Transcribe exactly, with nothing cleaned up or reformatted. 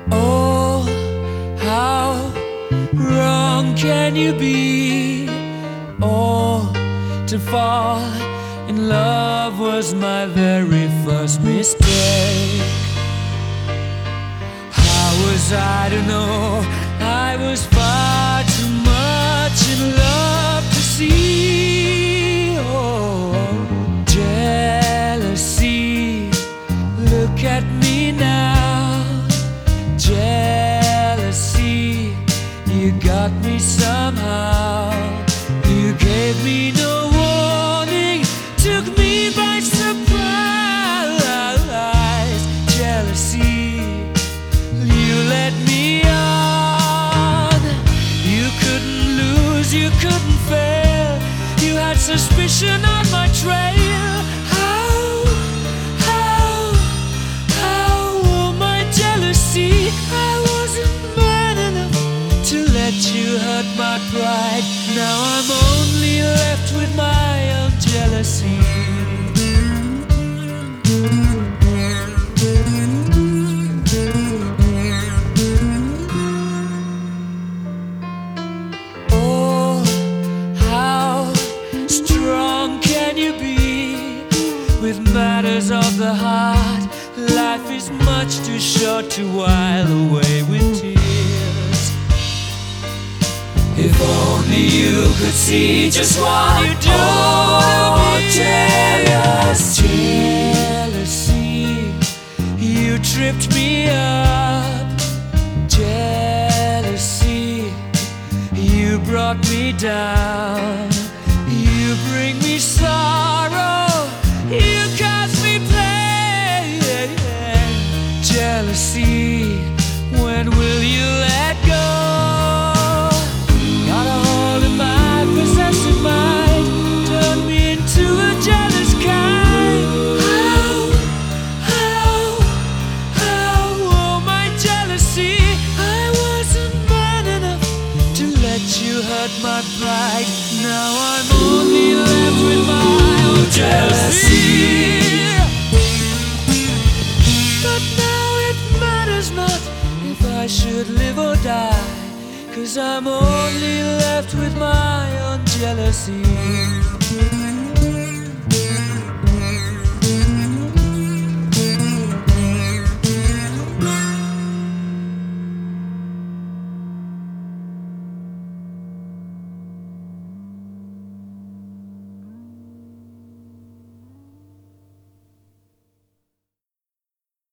Oh, how wrong can you be? Oh, to fall in love was my very first mistake. How was I to know I was far too much in love to see? Oh, jealousy, look at me now. Jealousy, you got me somehow. You gave me no warning, took me by surprise. Jealousy, you led me on. You couldn't lose, you couldn't fail. You had suspicion on my trail. How, how, how, oh my jealousy, I wasn't man enough to let you hurt my pride. Now I'm only left with my own jealousy. Oh, how strong can you be with matters of the heart? Life is much too short to while away with tears. If only you could see just what you do. Oh, jealousy, jealousy, you tripped me up. Jealousy, you brought me down. You bring me sorrow, you cause me pain. Jealousy, when will you let go? Got a hold of my possessive mind, turned me into a jealous kind. How, how, how, oh my jealousy, I wasn't man enough to let you hurt my pride. Now I'm only left with my own jealousy. But now it matters not if I should live or die, 'cause I'm only left with my own jealousy.